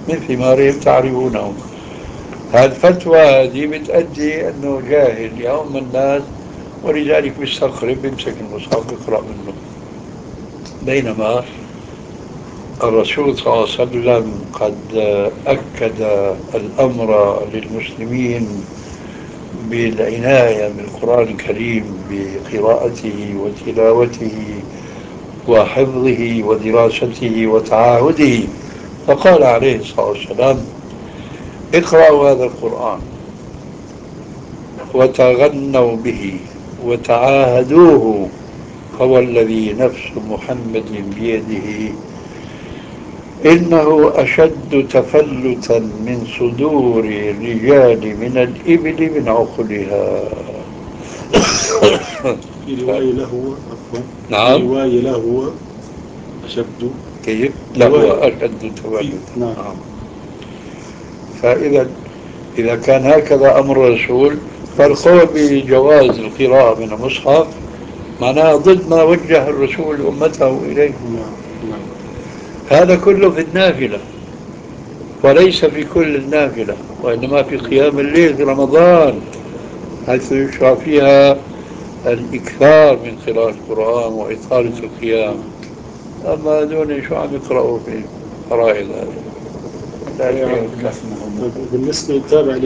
من ثمارهم تعرفونه. هالفتوى هذه بتأدي أنه جاهل يوم الناس، ولذلك بيستغرب بيمسك المصحف يقرأ منه. بينما الرسول صلى الله عليه وسلم قد أكد الأمر للمسلمين بالعناية بالقرآن الكريم بقراءته وتلاوته وحفظه ودراسته وتعاهده، فقال عليه الصلاة والسلام: اقرأوا هذا القرآن وتغنوا به وتعاهدوه، فوالذي نفس محمد بيده إنه أشد تفلتا من صدور الرجال من الإبل من عقلها. في رواية له، عفوا، في نعم. رواية له أشد. كيف؟ لا، هو رواية أشد في، تفلتا. نعم. فإذا كان هكذا أمر الرسول، عليه الصلاة فالقول والسلام. بجواز القراءة من المصحف معناها ضد ما وجه الرسول أمته إليه. نعم، نعم. هذا كله في النافلة، وليس في كل النافلة، وإنما في قيام الليل في رمضان، حيث يشرع فيها الإكثار من قراءة القرآن وإطالة نعم، القيام. نعم. أما دون شو عم يقرأوا في فرائض هذه؟ لا يا شيء عبد الله، كان. طيب بالنسبة، تابع